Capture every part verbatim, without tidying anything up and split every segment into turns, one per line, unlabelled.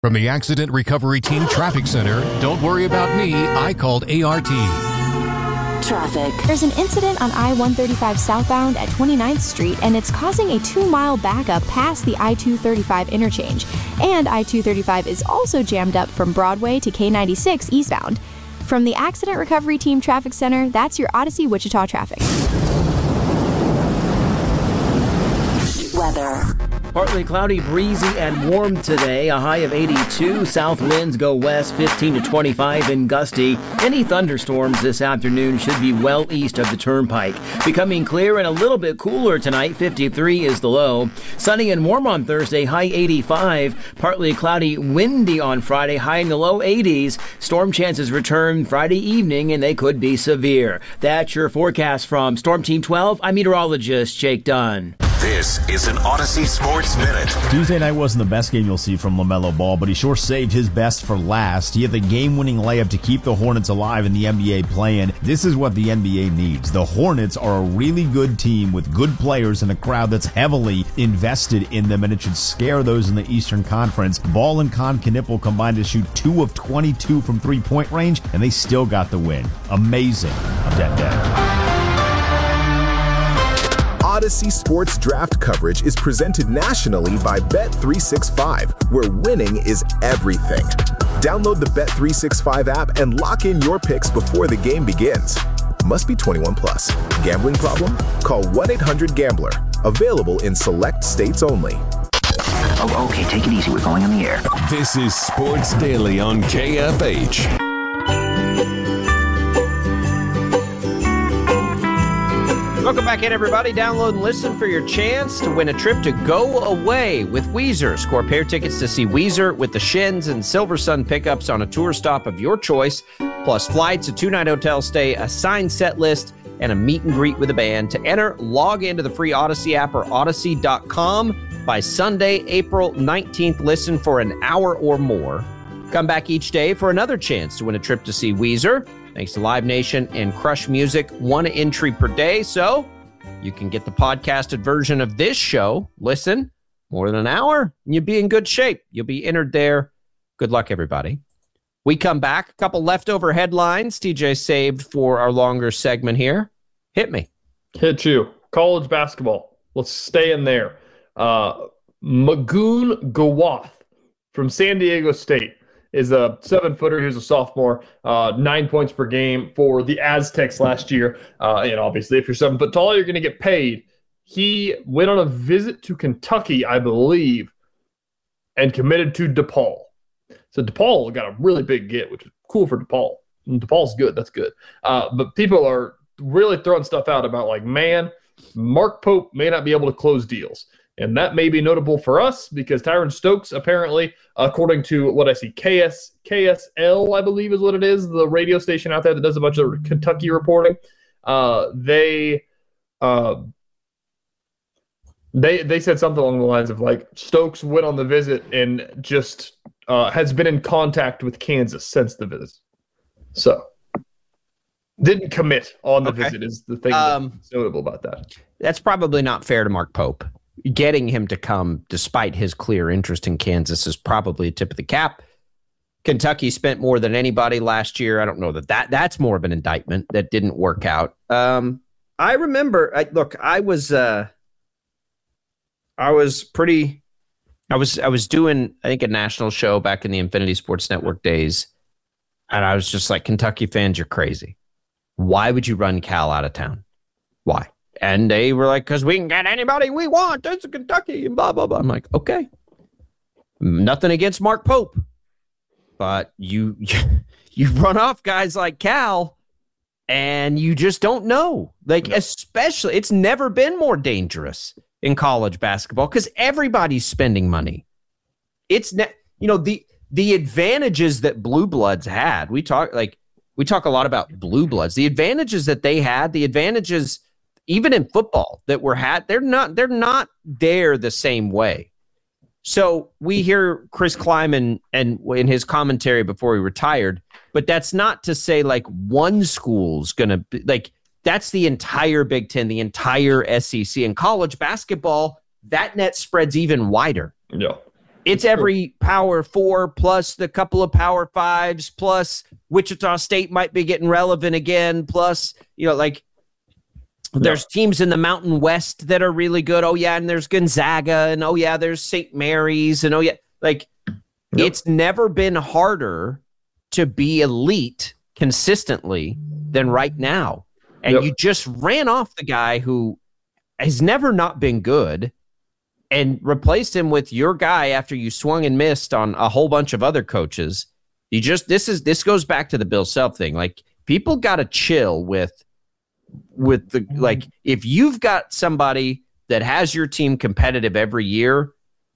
From the Accident Recovery Team Traffic Center, don't worry about me, I called A R T.
Traffic. There's an incident on I one thirty-five southbound at twenty-ninth Street, and it's causing a two-mile backup past the I two thirty-five interchange. And I two thirty-five is also jammed up from Broadway to K ninety-six eastbound. From the Accident Recovery Team Traffic Center, that's your Odyssey Wichita traffic. Weather.
Partly cloudy, breezy, and warm today. A high of eighty-two. South winds go west, fifteen to twenty-five, and gusty. Any thunderstorms this afternoon should be well east of the turnpike. Becoming clear and a little bit cooler tonight. fifty-three is the low. Sunny and warm on Thursday, high eighty-five. Partly cloudy, windy on Friday, high in the low eighties. Storm chances return Friday evening, and they could be severe. That's your forecast from Storm Team twelve. I'm meteorologist Jake Dunn.
This is an Odyssey Sports Minute.
Tuesday night wasn't the best game you'll see from LaMelo Ball, but he sure saved his best for last. He had the game-winning layup to keep the Hornets alive in the N B A play-in. This is what the N B A needs. The Hornets are a really good team with good players and a crowd that's heavily invested in them, and it should scare those in the Eastern Conference. Ball and Con Knipple combined to shoot two of twenty-two from three-point range, and they still got the win. Amazing. I'm dead dead.
Odyssey Sports Draft coverage is presented nationally by Bet three sixty-five, where winning is everything. Download the Bet three sixty-five app and lock in your picks before the game begins. Must be twenty-one plus. Gambling problem? Call one eight hundred gambler. Available in select states only.
Oh, okay, take it easy. We're going on the air.
This is Sports Daily on K F H.
Welcome back in, everybody. Download and listen for your chance to win a trip to Go Away with Weezer. Score pair tickets to see Weezer with the Shins and Silver Sun pickups on a tour stop of your choice, plus flights, a two-night hotel stay, a signed set list, and a meet and greet with the band. To enter, log into the free Odyssey app or odyssey dot com by Sunday, April nineteenth. Listen for an hour or more. Come back each day for another chance to win a trip to see Weezer. Thanks to Live Nation and Crush Music, one entry per day. So you can get the podcasted version of this show. Listen, more than an hour, and you'll be in good shape. You'll be entered there. Good luck, everybody. We come back. A couple leftover headlines T J saved for our longer segment here. Hit me.
Hit you. College basketball. Let's stay in there. Uh, Magoon Gawath from San Diego State is a seven-footer who's a sophomore, uh, nine points per game for the Aztecs last year. Uh, and obviously, if you're seven foot tall, you're going to get paid. He went on a visit to Kentucky, I believe, and committed to DePaul. So DePaul got a really big get, which is cool for DePaul. And DePaul's good. That's good. Uh, but people are really throwing stuff out about, like, man, Mark Pope may not be able to close deals. And that may be notable for us because Tyron Stokes, apparently, according to what I see, K S, K S L, I believe is what it is, the radio station out there that does a bunch of Kentucky reporting, uh, they, uh, they they said something along the lines of, like, Stokes went on the visit and just uh, has been in contact with Kansas since the visit. So, didn't commit on the
okay.
visit is the thing
um,
that's notable about that.
That's probably not fair to Mark Pope. Getting him to come, despite his clear interest in Kansas, is probably a tip of the cap. Kentucky spent more than anybody last year. I don't know that, that that's more of an indictment that didn't work out. Um, I remember, I, look, I was, uh, I was pretty, I was, I was doing, I think, a national show back in the Infinity Sports Network days, and I was just like, Kentucky fans, you're crazy. Why would you run Cal out of town? Why? And they were like, because we can get anybody we want. It's Kentucky and blah, blah, blah. I'm like, okay. Nothing against Mark Pope. But you, you run off guys like Cal, and you just don't know. Like, no. Especially, it's never been more dangerous in college basketball because everybody's spending money. It's, ne- you know, the the advantages that Blue Bloods had. We talk, like, we talk a lot about Blue Bloods. The advantages that they had, the advantages even in football that were had, they're not they're not there the same way. So we hear Chris Kleiman and in his commentary before he retired, but that's not to say like one school's gonna be like that's the entire Big Ten, the entire S E C. In college basketball, that net spreads even wider.
Yeah.
It's every Power Four plus the couple of Power Fives plus Wichita State might be getting relevant again. Plus, you know, like there's yeah. teams in the Mountain West that are really good. Oh yeah, and there's Gonzaga, and oh yeah, there's Saint Mary's, and oh yeah, like yep. it's never been harder to be elite consistently than right now. And yep. you just ran off the guy who has never not been good and replaced him with your guy after you swung and missed on a whole bunch of other coaches. You just, this is, this goes back to the Bill Self thing. Like, people got to chill with, with the, like, if you've got somebody that has your team competitive every year,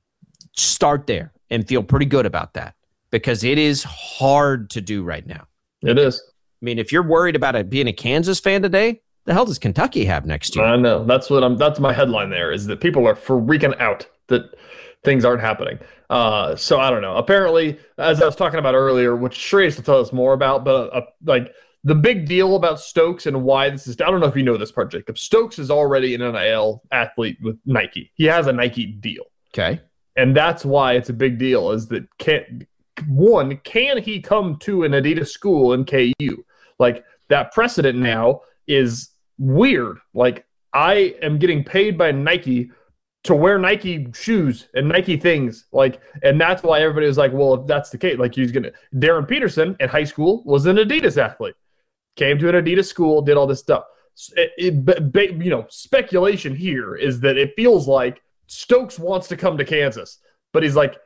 start there and feel pretty good about that, because it is hard to do right now.
It is.
I mean, if you're worried about it being a Kansas fan today, the hell does Kentucky have next year?
I know. That's what I'm. That's my headline there, is that people are freaking out that things aren't happening. Uh, so I don't know. Apparently, as I was talking about earlier, which Shreyas will tell us more about, but uh, like the big deal about Stokes and why this is, I don't know if you know this part, Jacob. Stokes is already an N I L athlete with Nike. He has a Nike deal.
Okay.
And that's why it's a big deal, is that can one, can he come to an Adidas school in K U? Like, that precedent now is weird. Like, I am getting paid by Nike to wear Nike shoes and Nike things. Like, and that's why everybody was like, well, if that's the case, like, he's going to, Darren Peterson in high school was an Adidas athlete, came to an Adidas school, did all this stuff. It, it, you know, speculation here is that it feels like Stokes wants to come to Kansas, but he's like,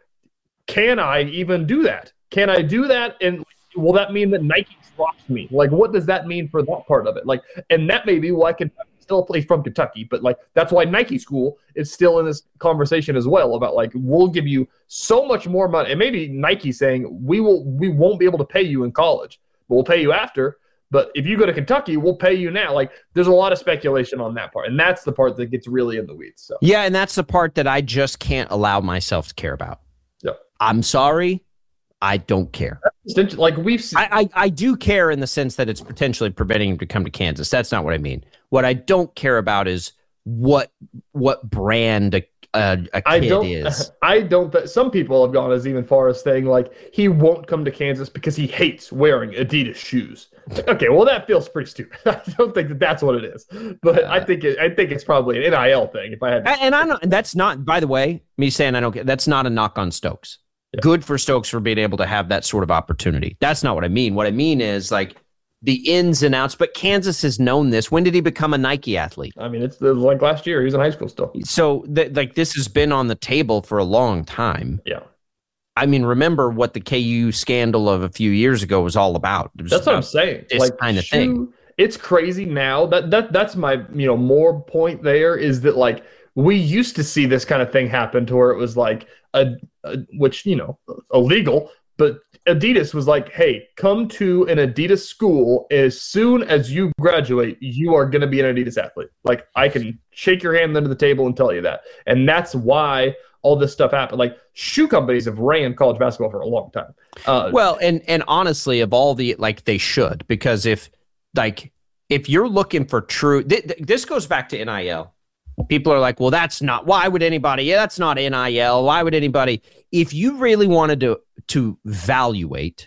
can I even do that? Can I do that? And will that mean that Nike drops me? Like, what does that mean for that part of it? Like, and that may be why Kentucky still plays from Kentucky, but like, that's why Nike school is still in this conversation as well about, like, we'll give you so much more money. And maybe Nike saying, we will, we won't be able to pay you in college, but we'll pay you after. But if you go to Kentucky, we'll pay you now. Like, there's a lot of speculation on that part. And that's the part that gets really in the weeds. So
yeah, and that's the part that I just can't allow myself to care about.
Yeah.
I'm sorry. I don't care.
Like, we've seen-
I, I, I do care in the sense that it's potentially preventing him to come to Kansas. That's not what I mean. What I don't care about is what what brand a, a, a
I
kid
don't,
is.
I don't. Th- some people have gone as even far as saying, like, he won't come to Kansas because he hates wearing Adidas shoes. Okay, well, that feels pretty stupid. I don't think that that's what it is. But uh, I think it, I think it's probably an N I L thing. If I had, to-
and I know that's not. By the way, me saying I don't get, that's not a knock on Stokes. Yeah. Good for Stokes for being able to have that sort of opportunity. That's not what I mean. What I mean is, like, the ins and outs. But Kansas has known this. When did he become a Nike athlete?
I mean, it's like last year. He was in high school still.
So, th- like, this has been on the table for a long time.
Yeah.
I mean, remember what the K U scandal of a few years ago was all about. Was
that's
about
what I'm saying.
This
like,
kind of
shoe,
thing.
It's crazy now. That that that's my, you know, more point there is that, like, we used to see this kind of thing happen to where it was like a, a which, you know, illegal, but Adidas was like, hey, come to an Adidas school. As soon as you graduate, you are going to be an Adidas athlete. Like, I can shake your hand under the table and tell you that. And that's why all this stuff happened. Like, shoe companies have ran college basketball for a long time. Uh,
well, and and honestly, of all the, like, they should, because if, like, if you're looking for true, th- th- this goes back to N I L. People are like, well, that's not, why would anybody, yeah, that's not N I L. Why would anybody, if you really wanted to, to evaluate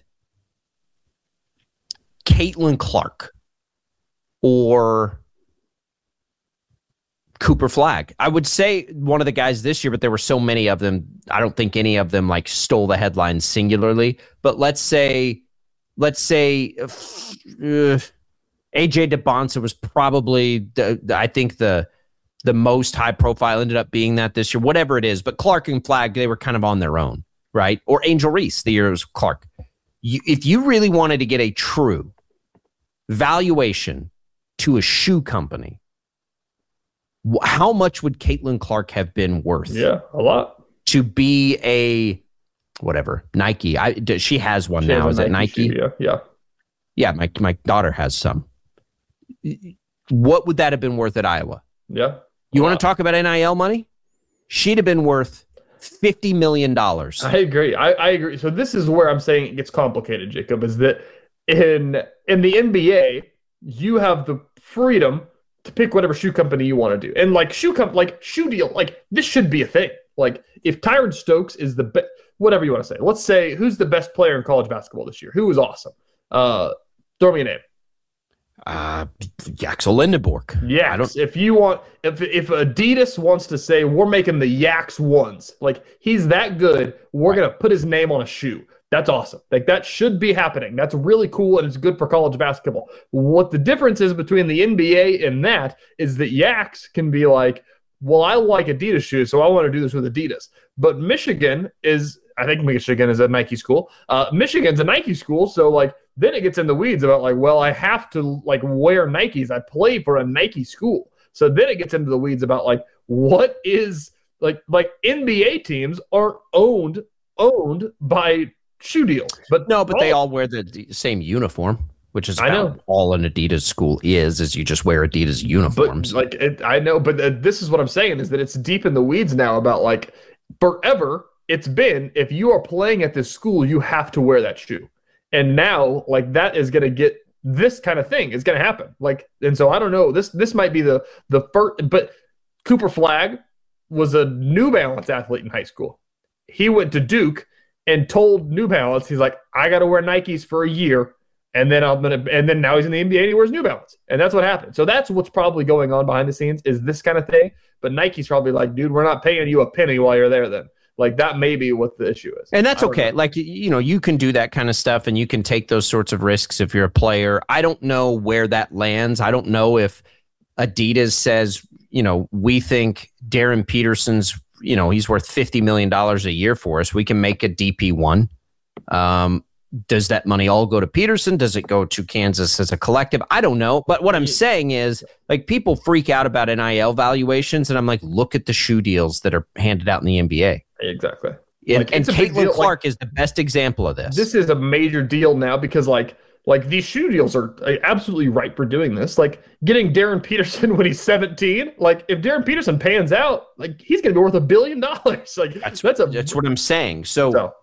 Caitlin Clark or Cooper Flagg, I would say one of the guys this year, but there were so many of them. I don't think any of them, like, stole the headlines singularly, but let's say, let's say uh, A J DeBonsa was probably, the, the, I think the, the most high profile, ended up being that this year, whatever it is. But Clark and Flagg, they were kind of on their own, right? Or Angel Reese, the year it was Clark. You, if you really wanted to get a true valuation to a shoe company, wh- how much would Caitlin Clark have been worth?
Yeah, a lot.
To be a, whatever, Nike. I, she has one
she
now.
Has
is it Nike?
Shoe, yeah, yeah.
Yeah, my, my daughter has some. What would that have been worth at Iowa?
Yeah.
You want to talk about N I L money? She'd have been worth fifty million dollars.
I agree. I, I agree. So this is where I'm saying it gets complicated, Jacob, is that in in the N B A, you have the freedom to pick whatever shoe company you want to do. And like shoe comp, like shoe deal, like this should be a thing. Like, if Tyron Stokes is the best, whatever you want to say. Let's say, who's the best player in college basketball this year? Who was awesome? Uh, throw me a name.
Uh, Yaxel Lindenborg.
Yeah, if you want, if if Adidas wants to say we're making the Yaks ones, like he's that good, we're
Right.
gonna put his name on a shoe. That's awesome. Like that should be happening. That's really cool and it's good for college basketball. What the difference is between the N B A and that is that Yaks can be like, well, I like Adidas shoes, so I want to do this with Adidas. But Michigan is, I think Michigan is a Nike school. Uh, Michigan's a Nike school, so like. Then it gets in the weeds about like, well, I have to like wear Nikes. I play for a Nike school. So then it gets into the weeds about like, what is like, like N B A teams are owned, owned by shoe deals. But
no, but they all wear the same uniform, which is
I know.
about all an Adidas school is, is you just wear Adidas uniforms.
But like, it, I know, but uh, this is what I'm saying is that it's deep in the weeds now about like forever. It's been, if you are playing at this school, you have to wear that shoe. And now, like, that is going to get this kind of thing is going to happen. Like, and so I don't know. This this might be the the first. But Cooper Flagg was a New Balance athlete in high school. He went to Duke and told New Balance, he's like, I got to wear Nikes for a year, and then I'm gonna. And then now he's in the N B A and he wears New Balance, and that's what happened. So that's what's probably going on behind the scenes is this kind of thing. But Nike's probably like, dude, we're not paying you a penny while you're there. Then. Like that may be what the issue is.
And that's okay. Know. Like, you know, you can do that kind of stuff and you can take those sorts of risks if you're a player. I don't know where that lands. I don't know if Adidas says, you know, we think Darren Peterson's, you know, he's worth fifty million dollars a year for us. We can make a D P one. Um, does that money all go to Peterson? Does it go to Kansas as a collective? I don't know. But what I'm saying is, like, people freak out about N I L valuations. And I'm like, look at the shoe deals that are handed out in the N B A.
Exactly.
And,
like,
and Caitlin Clark like, is the best example of this.
This is a major deal now because like like these shoe deals are absolutely right for doing this. Like getting Darren Peterson when he's seventeen. Like if Darren Peterson pans out, like he's going to be worth a billion dollars. Like
that's
that's a
that's what I'm saying. So,
so.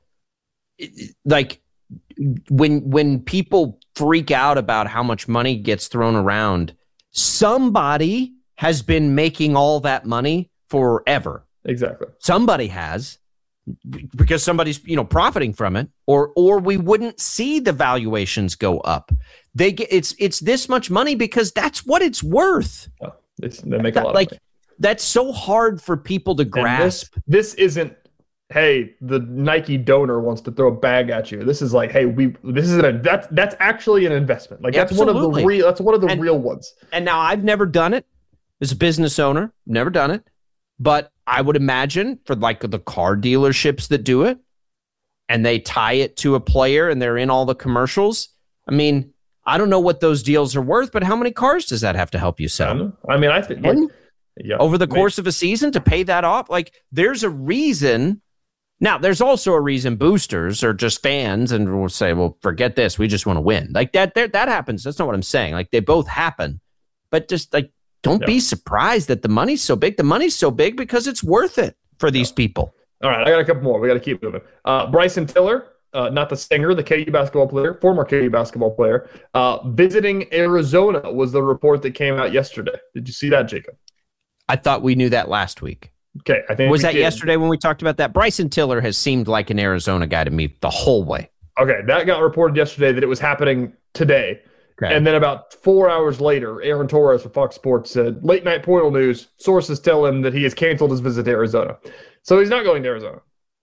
like when when people freak out about how much money gets thrown around, somebody has been making all that money forever.
Exactly.
Somebody has, because somebody's, you know, profiting from it, or or we wouldn't see the valuations go up. They get it's it's this much money because that's what it's worth.
Oh, it's, they make a lot
like
of money.
That's so hard for people to grasp.
This, this isn't, hey, the Nike donor wants to throw a bag at you. This is like, hey, we this is an that's that's actually an investment. Like that's
Absolutely.
one of the real that's one of the
and,
real ones.
And now I've never done it as a business owner, never done it, but I would imagine for like the car dealerships that do it and they tie it to a player and they're in all the commercials. I mean, I don't know what those deals are worth, but how many cars does that have to help you sell?
I, I mean, I think like,
yeah, over the course maybe. of a season to pay that off. Like there's a reason. Now, there's also a reason boosters are just fans and will say, well, forget this. We just want to win. Like that, that happens. That's not what I'm saying. Like they both happen, but just like, don't yeah. be surprised that the money's so big. The money's so big because it's worth it for these yeah. people.
All right, I got a couple more. We got to keep moving. Uh, Bryson Tiller, uh, not the singer, the K U basketball player, former K U basketball player, uh, visiting Arizona was the report that came out yesterday. Did you see that, Jacob?
I thought we knew that last week.
Okay, I think
was that
did.
yesterday when we talked about that? Bryson Tiller has seemed like an Arizona guy to me the whole way.
Okay, that got reported yesterday that it was happening today. Okay. And then about four hours later, Aaron Torres from Fox Sports said, late night portal news, sources tell him that he has canceled his visit to Arizona. So he's not going to Arizona.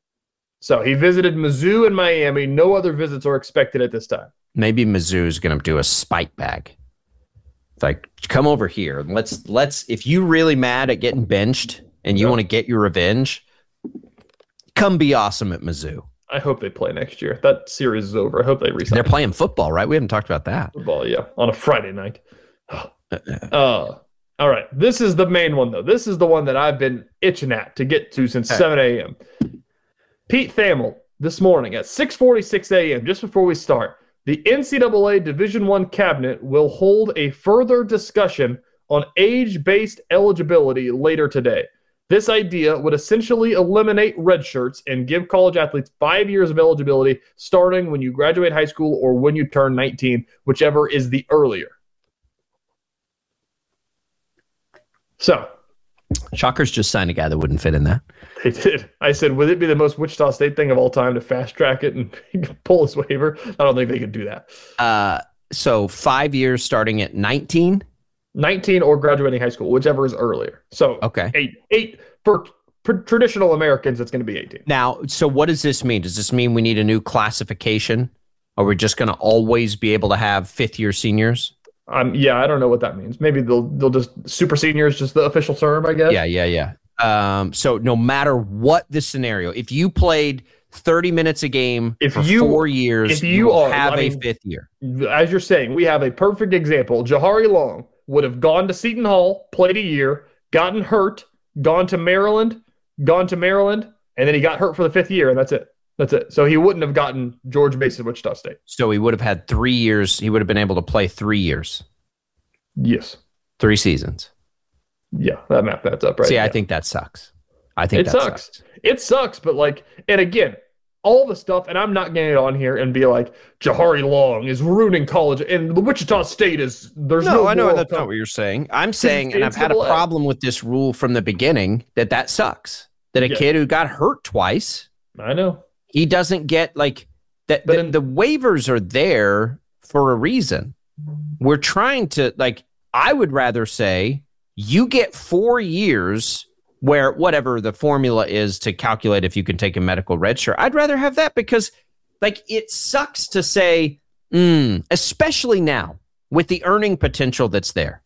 So he visited Mizzou and Miami. No other visits are expected at this time.
Maybe Mizzou is going to do a spike bag. It's like, come over here. Let's, let's, if you're really mad at getting benched and you yeah. want to get your revenge, come be awesome at Mizzou.
I hope they play next year. That series is over. I hope they resign.
They're playing football, right? We haven't talked about that.
Football, yeah, on a Friday night. uh, all right. This is the main one, though. This is the one that I've been itching at to get to since hey. seven a.m. Pete Thamel, this morning at six forty-six a.m., just before we start, the N C double A Division I cabinet will hold a further discussion on age-based eligibility later today. This idea would essentially eliminate red shirts and give college athletes five years of eligibility starting when you graduate high school or when you turn nineteen, whichever is the earlier. So,
Shockers just signed a guy that wouldn't fit in that.
They did. I said, would it be the most Wichita State thing of all time to fast track it and pull his waiver? I don't think they could do that.
Uh, so five years starting at nineteen?
nineteen or graduating high school, whichever is earlier. So
okay.
eight, eight for, for traditional Americans, it's going to be eighteen.
Now, so what does this mean? Does this mean we need a new classification? Or are we just going to always be able to have fifth year seniors?
Um, yeah, I don't know what that means. Maybe they'll they'll just super senior is just the official term, I guess.
Yeah, yeah, yeah. Um, so no matter what the scenario, if you played thirty minutes a game
if
for
you,
four years,
if you,
you will
are,
have
I
a
mean,
fifth year.
As you're saying, we have a perfect example. Jahari Long would have gone to Seton Hall, played a year, gotten hurt, gone to Maryland, gone to Maryland, and then he got hurt for the fifth year, and that's it. That's it. So he wouldn't have gotten George Mason, Wichita State.
So he would have had three years. He would have been able to play three years.
Yes.
Three seasons.
Yeah, that map that's up right.
See,
yeah.
I think that sucks. I think
it
that
sucks.
sucks.
It sucks, but like, and again, all the stuff, and I'm not getting it on here and be like, Jahari Long is ruining college, and the Wichita State is, there's no
No, I know
moral
that's
com-
not what you're saying. I'm saying, and I've had a
N C double A.
problem with this rule from the beginning, that that sucks. That a
Yeah.
kid who got hurt twice,
I know.
he doesn't get like that.
But
The,
in-
the waivers are there for a reason. We're trying to like. I would rather say you get four years where whatever the formula is to calculate if you can take a medical red shirt. I'd rather have that because like it sucks to say, mm, especially now with the earning potential that's there.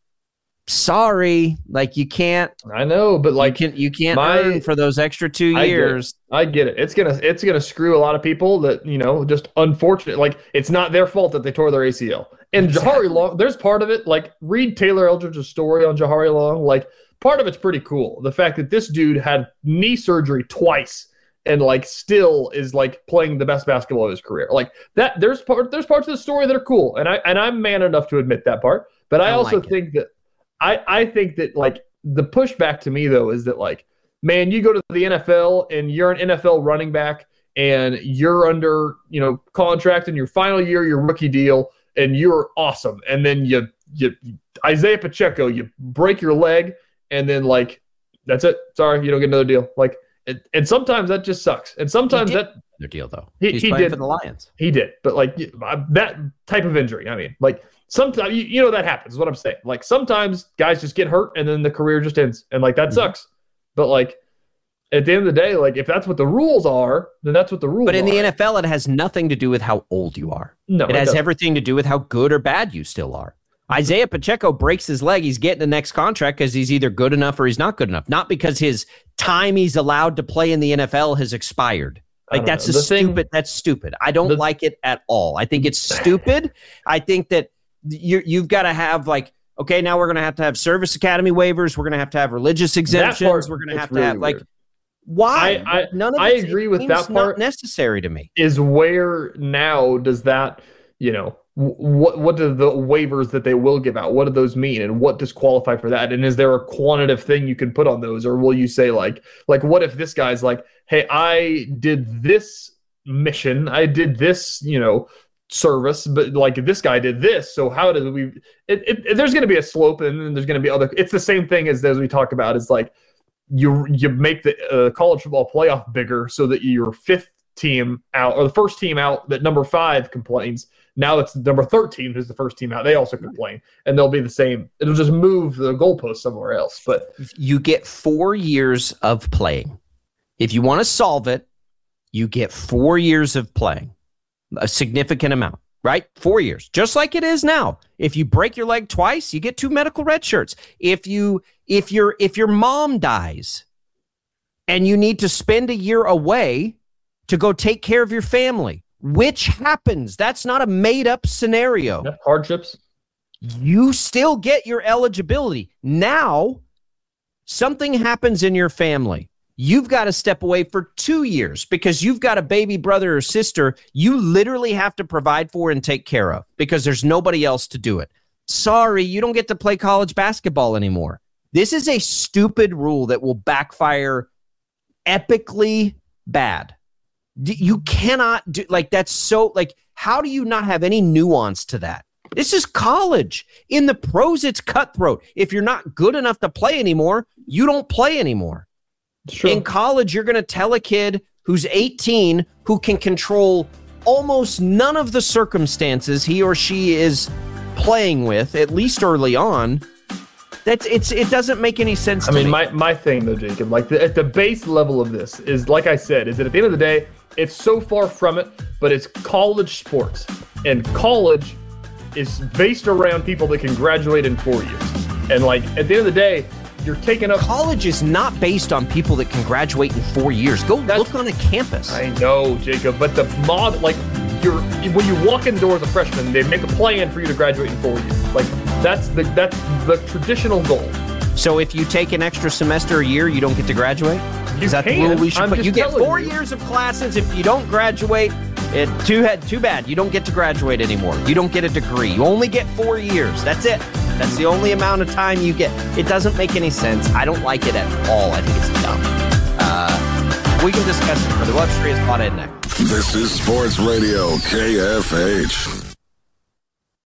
Sorry, like you can't.
I know, but like
you, can, you can't
my-
earn for those extra two
I get it.
years.
I get it. It's gonna it's gonna screw a lot of people that, you know, just unfortunate. Like it's not their fault that they tore their A C L. And
Exactly.
Jahari Long, there's part of it. Like read Taylor Eldridge's story on Jahari Long. Like part of it's pretty cool. The fact that this dude had knee surgery twice and like still is like playing the best basketball of his career. Like that. There's part. There's parts of the story that are cool, and I and I'm man enough to admit that part. But I,
I
also
like it.
think that I I think that like the pushback to me though is that like, man, you go to the N F L and you're an N F L running back and you're under, you know, contract in your final year, your rookie deal, and you're awesome. And then you, you, Isaiah Pacheco, you break your leg and then like, that's it. Sorry, you don't get another deal. Like, and, and sometimes that just sucks. And sometimes that
Their deal though.
He-
He's
he
playing
did.
for the Lions.
he did, but like that type of injury, I mean, like sometimes, you, you know, that happens is what I'm saying. Like sometimes guys just get hurt and then the career just ends and like that
Mhm.
sucks. But like, at the end of the day, like if that's what the rules are, then that's what the rules are.
But in the N F L, it has nothing to do with how old you are.
no,
It has
doesn't.
everything to do with how good or bad you still are. Isaiah Pacheco breaks his leg. He's getting the next contract because he's either good enough or he's not good enough. Not because his time he's allowed to play in the N F L has expired.
I
Like
don't
that's
know.
a
The thing-
stupid. That's stupid. I don't
the-
like it at all. I think it's stupid. I think that you you've got to have like, okay, now we're going to have to have service academy waivers. We're going to have to have religious exemptions.
part,
we're going to
it's
have to
really
have like,
weird.
why?
I- I-
None of
I
it's-
agree
it
with
seems
that
not
part.
necessary to me.
Is where now does that, you know, wh- what what do the waivers that they will give out, what do those mean and what does qualify for that? And is there a quantitative thing you can put on those, or will you say like like what if this guy's like, hey, I did this mission, I did this, you know, service, but like this guy did this, so how did we it, it, it- there's going to be a slope and then there's going to be other, it's the same thing as as we talk about is like you you make the uh, college football playoff bigger so that your fifth team out or the first team out that number five complains, now it's number thirteen who's the first team out, they also complain, and they'll be the same, it'll just move the goalpost somewhere else. But
You get four years of playing. If you want to solve it, you get four years of playing, a significant amount, right? Four years, just like it is now. If you break your leg twice, you get two medical red shirts. If you, if your, if your mom dies and you need to spend a year away to go take care of your family, which happens, that's not a made up scenario.
yeah, hardships.
You still get your eligibility. Now, something happens in your family. You've got to step away for two years because you've got a baby brother or sister you literally have to provide for and take care of because there's nobody else to do it. Sorry, you don't get to play college basketball anymore. This is a stupid rule that will backfire epically bad. D- You cannot do like that's so like how do you not have any nuance to that? This is college. In the pros, it's cutthroat. If you're not good enough to play anymore, you don't play anymore.
Sure.
In college, you're going to tell a kid who's eighteen who can control almost none of the circumstances he or she is playing with, at least early on, that it's it doesn't make any sense
I
to
mean,
me.
my, my thing, though, Jacob, like the, at the base level of this is, like I said, is that at the end of the day, it's so far from it, but it's college sports. And college is based around people that can graduate in four years. And, like, at the end of the day, you're taking up...
College is not based on people that can graduate in four years. Go That's, look on a campus.
I know, Jacob, but the mod, like, you're when you walk in the door as a freshman, they make a plan for you to graduate in four years. Like, that's the that's the traditional goal.
So if you take an extra semester a year, you don't get to graduate?
You
is that
can.
the rule we should
I'm
put? You get four
you.
years of classes. If you don't graduate, it too had too bad. You don't get to graduate anymore. You don't get a degree. You only get four years. That's it. That's the only amount of time you get. It doesn't make any sense. I don't like it at all. I think it's dumb. Uh, we can discuss it further. We'll have Shreyas Plata next.
This is Sports Radio K F H.